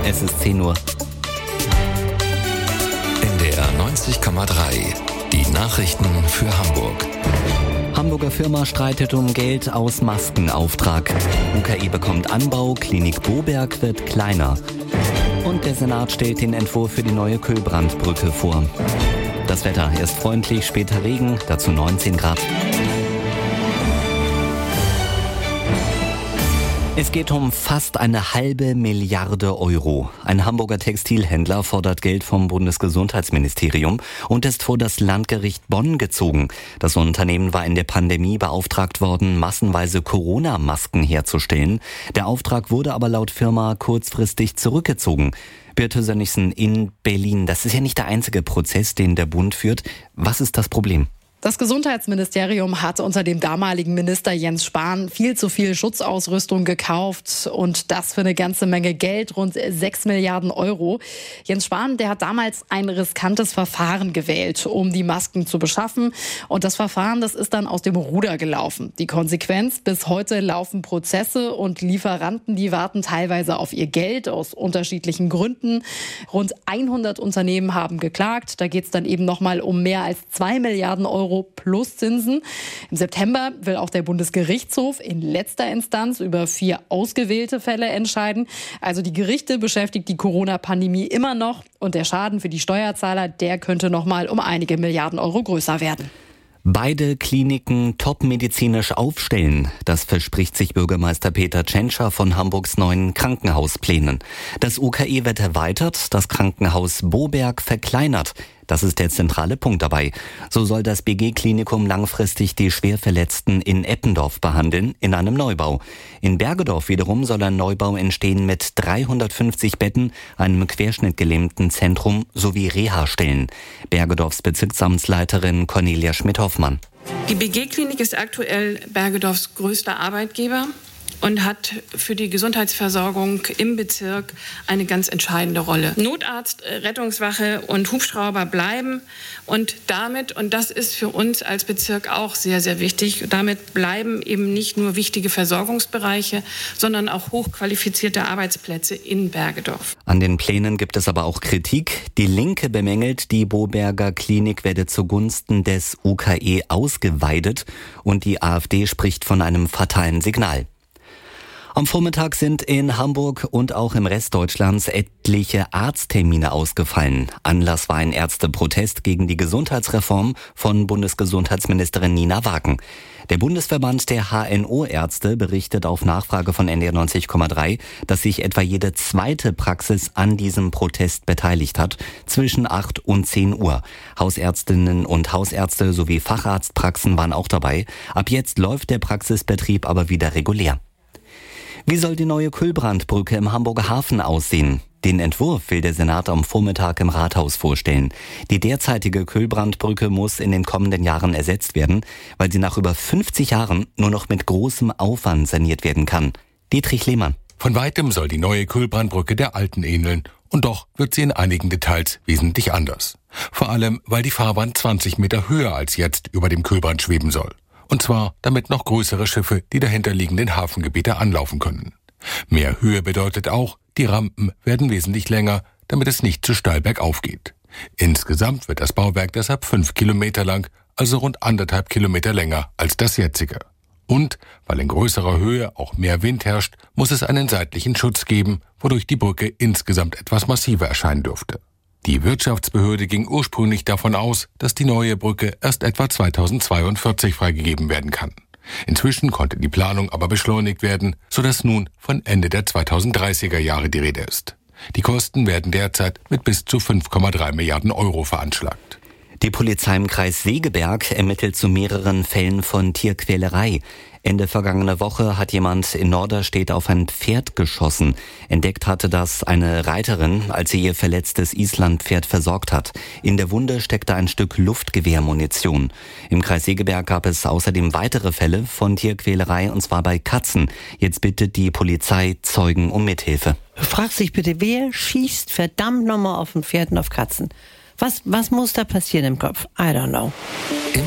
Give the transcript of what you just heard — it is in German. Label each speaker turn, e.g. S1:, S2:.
S1: Es ist 10 Uhr.
S2: NDR 90,3. Die Nachrichten für Hamburg.
S1: Hamburger Firma streitet um Geld aus Maskenauftrag. UKE bekommt Anbau, Klinik Boberg wird kleiner. Und der Senat stellt den Entwurf für die neue Kühlbrandbrücke vor. Das Wetter, erst freundlich, später Regen, dazu 19 Grad. Es geht um fast 1,5 Milliarde Euro. Ein Hamburger Textilhändler fordert Geld vom Bundesgesundheitsministerium und ist vor das Landgericht Bonn gezogen. Das Unternehmen war in der Pandemie beauftragt worden, massenweise Corona-Masken herzustellen. Der Auftrag wurde aber laut Firma kurzfristig zurückgezogen. Birte Sönnigsen in Berlin. Das ist ja nicht der einzige Prozess, den der Bund führt. Was ist das Problem?
S3: Das Gesundheitsministerium hat unter dem damaligen Minister Jens Spahn viel zu viel Schutzausrüstung gekauft und das für eine ganze Menge Geld, rund 6 Milliarden Euro. Jens Spahn, der hat damals ein riskantes Verfahren gewählt, um die Masken zu beschaffen. Und das Verfahren, das ist dann aus dem Ruder gelaufen. Die Konsequenz, bis heute laufen Prozesse und Lieferanten, die warten teilweise auf ihr Geld aus unterschiedlichen Gründen. Rund 100 Unternehmen haben geklagt. Da geht es dann eben nochmal um mehr als 2 Milliarden Euro plus Zinsen. Im September will auch der Bundesgerichtshof in letzter Instanz über 4 ausgewählte Fälle entscheiden. Also die Gerichte beschäftigt die Corona-Pandemie immer noch und der Schaden für die Steuerzahler, der könnte noch mal um einige Milliarden Euro größer werden.
S1: Beide Kliniken topmedizinisch aufstellen. Das verspricht sich Bürgermeister Peter Tschentscher von Hamburgs neuen Krankenhausplänen. Das UKE wird erweitert, das Krankenhaus Boberg verkleinert. Das ist der zentrale Punkt dabei. So soll das BG-Klinikum langfristig die Schwerverletzten in Eppendorf behandeln, in einem Neubau. In Bergedorf wiederum soll ein Neubau entstehen mit 350 Betten, einem querschnittgelähmten Zentrum sowie Reha-Stellen. Bergedorfs Bezirksamtsleiterin Cornelia Schmidt-Hoffmann.
S4: Die BG-Klinik ist aktuell Bergedorfs größter Arbeitgeber und hat für die Gesundheitsversorgung im Bezirk eine ganz entscheidende Rolle. Notarzt, Rettungswache und Hubschrauber bleiben und damit, und das ist für uns als Bezirk auch sehr, sehr wichtig, damit bleiben eben nicht nur wichtige Versorgungsbereiche, sondern auch hochqualifizierte Arbeitsplätze in Bergedorf.
S1: An den Plänen gibt es aber auch Kritik. Die Linke bemängelt, die Boberger Klinik werde zugunsten des UKE ausgeweidet und die AfD spricht von einem fatalen Signal. Am Vormittag sind in Hamburg und auch im Rest Deutschlands etliche Arzttermine ausgefallen. Anlass war ein Ärzteprotest gegen die Gesundheitsreform von Bundesgesundheitsministerin Nina Wagen. Der Bundesverband der HNO-Ärzte berichtet auf Nachfrage von NDR 90,3, dass sich etwa jede zweite Praxis an diesem Protest beteiligt hat, zwischen 8 und 10 Uhr. Hausärztinnen und Hausärzte sowie Facharztpraxen waren auch dabei. Ab jetzt läuft der Praxisbetrieb aber wieder regulär. Wie soll die neue Kühlbrandbrücke im Hamburger Hafen aussehen? Den Entwurf will der Senat am Vormittag im Rathaus vorstellen. Die derzeitige Kühlbrandbrücke muss in den kommenden Jahren ersetzt werden, weil sie nach über 50 Jahren nur noch mit großem Aufwand saniert werden kann. Dietrich Lehmann.
S5: Von weitem soll die neue Kühlbrandbrücke der alten ähneln. Und doch wird sie in einigen Details wesentlich anders. Vor allem, weil die Fahrbahn 20 Meter höher als jetzt über dem Kühlbrand schweben soll. Und zwar, damit noch größere Schiffe die dahinterliegenden Hafengebiete anlaufen können. Mehr Höhe bedeutet auch, die Rampen werden wesentlich länger, damit es nicht zu steil bergauf geht. Insgesamt wird das Bauwerk deshalb 5 Kilometer lang, also rund 1,5 Kilometer länger als das jetzige. Und, weil in größerer Höhe auch mehr Wind herrscht, muss es einen seitlichen Schutz geben, wodurch die Brücke insgesamt etwas massiver erscheinen dürfte. Die Wirtschaftsbehörde ging ursprünglich davon aus, dass die neue Brücke erst etwa 2042 freigegeben werden kann. Inzwischen konnte die Planung aber beschleunigt werden, sodass nun von Ende der 2030er Jahre die Rede ist. Die Kosten werden derzeit mit bis zu 5,3 Milliarden Euro veranschlagt.
S1: Die Polizei im Kreis Segeberg ermittelt zu mehreren Fällen von Tierquälerei. Ende vergangener Woche hat jemand in Norderstedt auf ein Pferd geschossen. Entdeckt hatte das eine Reiterin, als sie ihr verletztes Islandpferd versorgt hat. In der Wunde steckte ein Stück Luftgewehrmunition. Im Kreis Segeberg gab es außerdem weitere Fälle von Tierquälerei, und zwar bei Katzen. Jetzt bittet die Polizei Zeugen um Mithilfe.
S6: Frag sich bitte, wer schießt verdammt nochmal auf ein Pferd und auf Katzen? Was muss da passieren im Kopf? I don't know.